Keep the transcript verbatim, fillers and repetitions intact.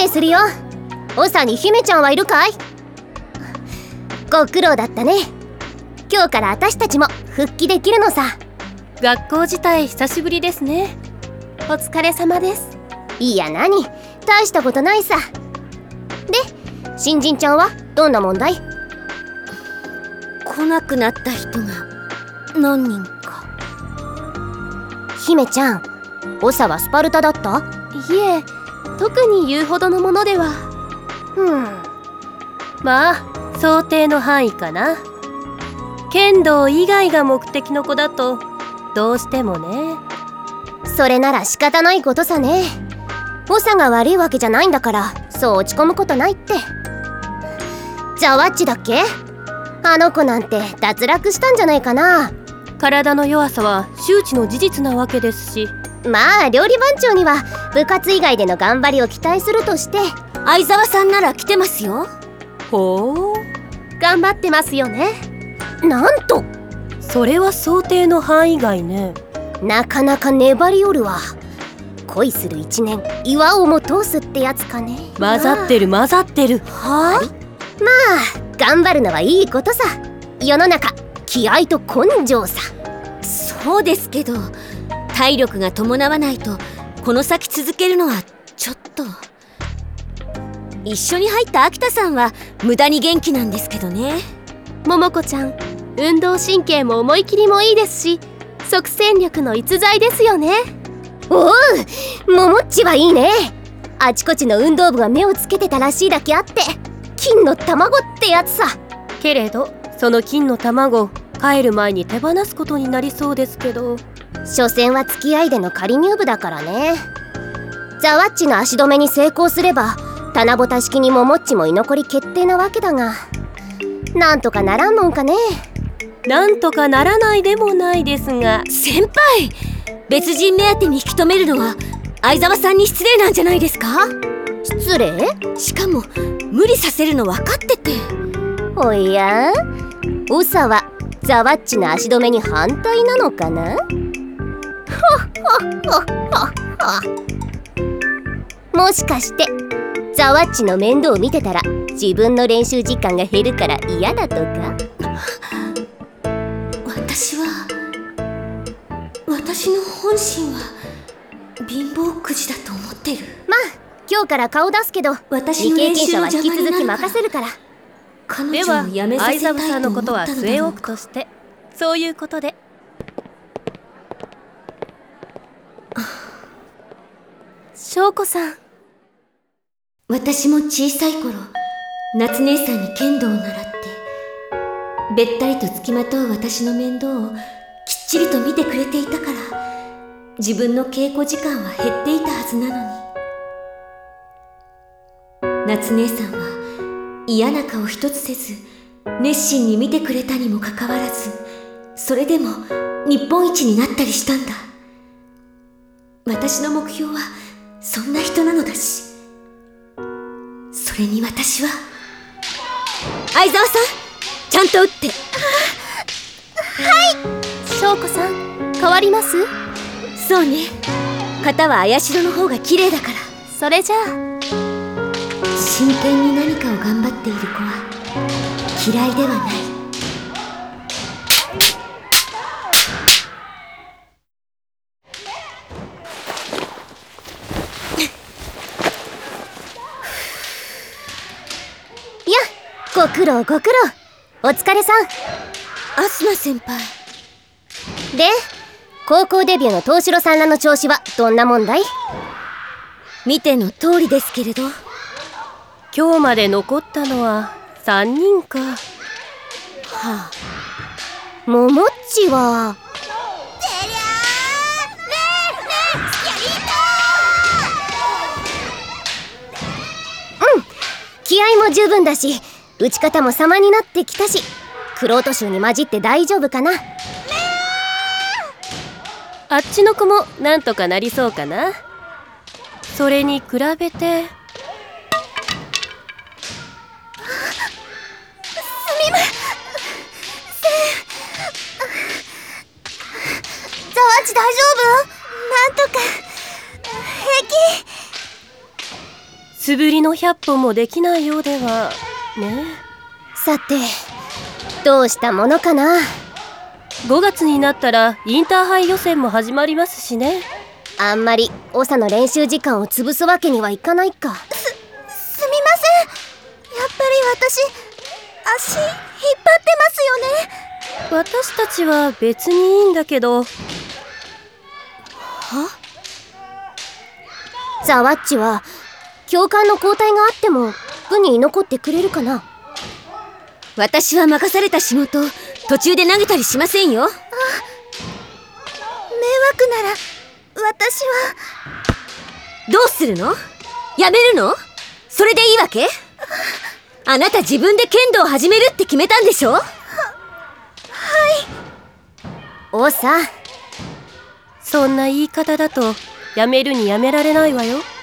明するよ。長に姫ちゃんはいるかい？ご苦労だったね。今日から私たちも復帰できるのさ。 学校自体久しぶりですね。お疲れ様です。 いや何、大したことないさ。で、新人ちゃんはどんな問題？ 来なくなった人が何人か。 姫ちゃん、長はスパルタだった？ いえ、特に言うほどのものでは。 うん。 まあ想定の範囲かな。剣道以外が目的の子だとどうしてもね。 それなら仕方ないことさね。長が悪いわけじゃないんだから、そう落ち込むことないって。ザワッチだっけ？あの子なんて脱落したんじゃないかな。 体の弱さは周知の事実なわけですし。 まあ料理番長には部活以外での頑張りを期待するとして。 相沢さんなら来てますよ。 ほう、頑張ってますよね。 なんと、 それは想定の範囲外ね。 なかなか粘りおるわ。恋する一年、岩をも通すってやつかね。 混ざってる混ざってる。 はあ？まあ頑張るのはいいことさ。世の中、気合と根性さ。 そうですけど、体力が伴わないとこの先続けるのはちょっと。一緒に入った秋田さんは無駄に元気なんですけどね。 桃子ちゃん、運動神経も思い切りもいいですし、即戦力の逸材ですよね。 おう、ももっちはいいね。あちこちの運動部が目をつけてたらしいだけあって、金の卵ってやつさ。 けれどその金の卵、帰る前に手放すことになりそうですけど。 所詮は付き合いでの仮入部だからね。ザワッチの足止めに成功すれば棚ぼた式にももっちも居残り決定なわけだが、なんとかならんもんかね。 なんとかならないでもないですが。 先輩、別人目当てに引き止めるのは相沢さんに失礼なんじゃないですか？ 失礼？ しかも無理させるの分かってて。 おや、長はザワッチの足止めに反対なのかな？もしかしてザワッチの面倒を見てたら自分の練習時間が減るから嫌だとか？ 私は私の本心は貧乏くじだと思ってる。 まあ今日から顔出すけど、未経験者は引き続き任せるから。 では相沢さんのことは据え置くとして、そういうことで。翔子さん、 私も小さい頃、夏姉さんに剣道を習って、べったりとつきまとう私の面倒をきっちりと見てくれていたから、自分の稽古時間は減っていたはずなのに。夏姉さんは嫌な顔一つせず熱心に見てくれたにもかかわらず、それでも日本一になったりしたんだ。私の目標はそんな人なのだし、それに私は。相沢さん、ちゃんと打って。 はい。 翔子さん、変わります？ そうね、型は綾代の方が綺麗だから。 それじゃあ。 真剣に何かを頑張っている子は嫌いではない。 いや、ご苦労ご苦労、お疲れさん。 アスナ先輩で、高校デビューの東城さんらの調子はどんなもんだい？ 見ての通りですけれど。 今日まで残ったのはさんにんか。はあ、ももっちは。 てりゃー、ねえねえ、やりうん、気合も十分だし、打ち方も様になってきたし、玄人衆に混じって大丈夫かな。 あっちの子もなんとかなりそうかな。それに比べて。 ザワッチ大丈夫？なんとか平気？ 素振りのひゃっぽんもできないようではね。 さてどうしたものかな。 ごがつになったらインターハイ予選も始まりますしね。 あんまり長の練習時間を潰すわけにはいかないか。 す、すみません。やっぱり私、足引っ張ってますよね。 私たちは別にいいんだけど。は？ ザワッチは教官の交代があっても部に居残ってくれるかな。 私は任された仕事途中で投げたりしませんよ。あ、迷惑なら私は。 どうするの？やめるの？それでいいわけ？あなた自分で剣道を始めるって決めたんでしょ？は、はい。 おさ、 そんな言い方だとやめるにやめられないわよ。